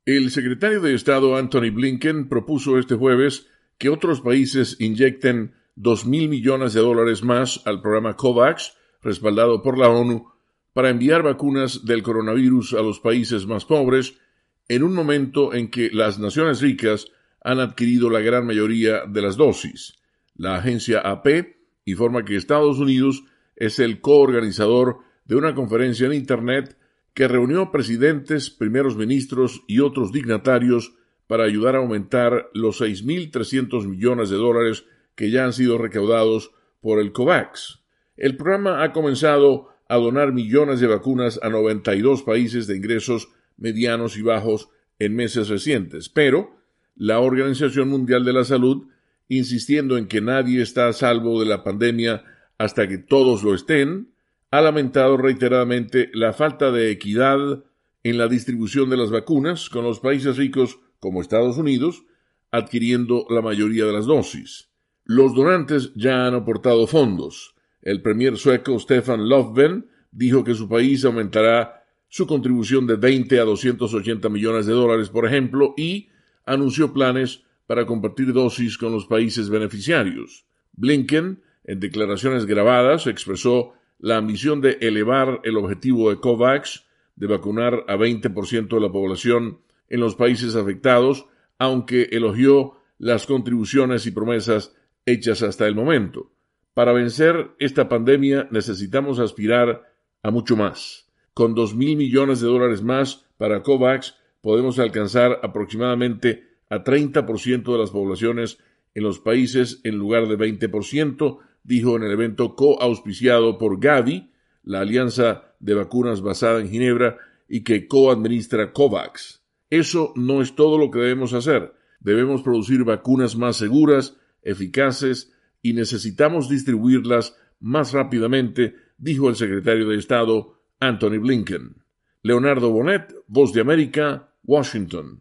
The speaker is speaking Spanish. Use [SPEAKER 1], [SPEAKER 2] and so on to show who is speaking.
[SPEAKER 1] El secretario de Estado Antony Blinken propuso este jueves que otros países inyecten $2.000 millones más al programa COVAX, respaldado por la ONU, para enviar vacunas del coronavirus a los países más pobres, en un momento en que las naciones ricas han adquirido la gran mayoría de las dosis. La agencia AP informa que Estados Unidos es el coorganizador de una conferencia en Internet que reunió presidentes, primeros ministros y otros dignatarios para ayudar a aumentar los $6.300 millones que ya han sido recaudados por el COVAX. El programa ha comenzado a donar millones de vacunas a 92 países de ingresos medianos y bajos en meses recientes, pero la Organización Mundial de la Salud, insistiendo en que nadie está a salvo de la pandemia hasta que todos lo estén, ha lamentado reiteradamente la falta de equidad en la distribución de las vacunas, con los países ricos, como Estados Unidos, adquiriendo la mayoría de las dosis. Los donantes ya han aportado fondos. El premier sueco Stefan Löfven dijo que su país aumentará su contribución de 20 a $280 millones, por ejemplo, y anunció planes para compartir dosis con los países beneficiarios. Blinken, en declaraciones grabadas, expresó la ambición de elevar el objetivo de COVAX de vacunar a 20% de la población en los países afectados, aunque elogió las contribuciones y promesas hechas hasta el momento. Para vencer esta pandemia necesitamos aspirar a mucho más. Con $2.000 millones más para COVAX podemos alcanzar aproximadamente a 30% de las poblaciones en los países en lugar de 20%, dijo en el evento coauspiciado por Gavi, la alianza de vacunas basada en Ginebra y que coadministra COVAX. Eso no es todo lo que debemos hacer. Debemos producir vacunas más seguras, eficaces, y necesitamos distribuirlas más rápidamente, dijo el secretario de Estado Antony Blinken. Leonardo Bonet, Voz de América, Washington.